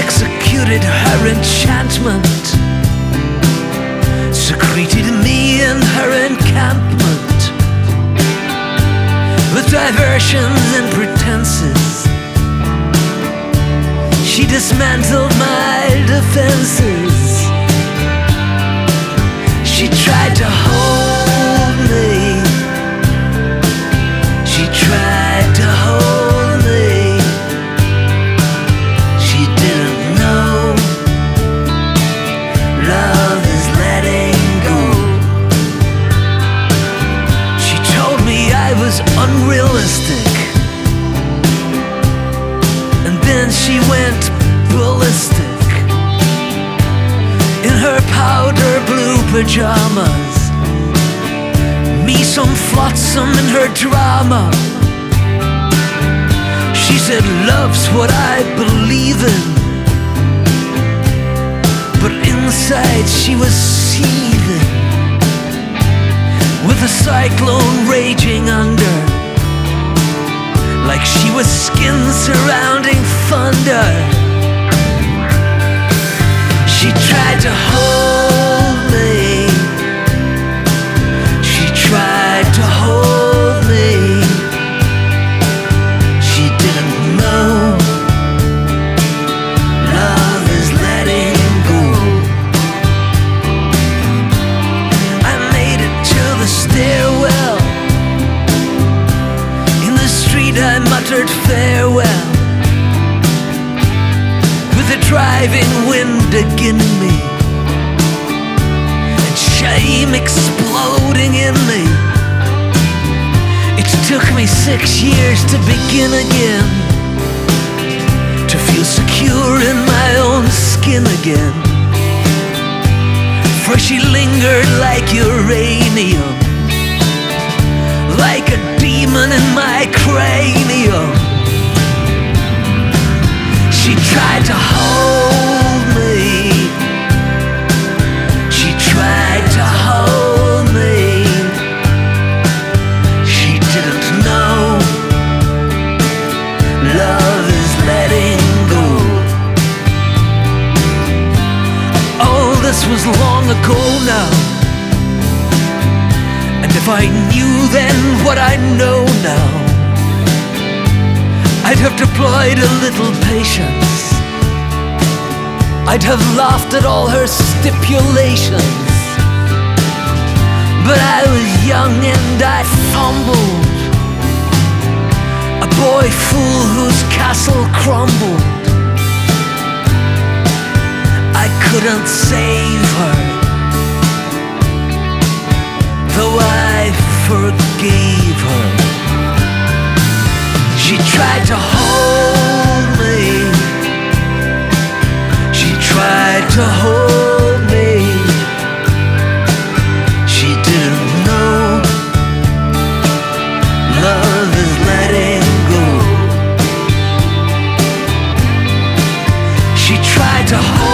executed her enchantment, secreted me in her encampment, with diversions and pretenses. She dismantled my defenses. She tried to hold me. She tried to hold me. She didn't know love is letting go. She told me I was unrealistic, and then she went ballistic in her powder blue pajamas, me some flotsam in her drama. She said love's what I believe in, but inside she was seething, with a cyclone raging under, like she was skin surrounding thunder. She tried to hold me. She tried to hold me. She didn't know love is letting go. I made it to the stairwell. In the street I muttered farewell, with the driving wind against me and shame exploding in me. It took me 6 years to begin again, to feel secure in my own skin again. For she lingered like uranium, like a demon in my cranium. She tried to hold me. She tried to hold me. She didn't know love is letting go. Oh, this was long ago now, and if I knew then what I know now, I'd have deployed a little patience. I'd have laughed at all her stipulations. But I was young and I fumbled, a boy fool whose castle crumbled. I couldn't save her, though I forgave her. She tried to hold me. She tried to hold me. She didn't know love is letting go. She tried to hold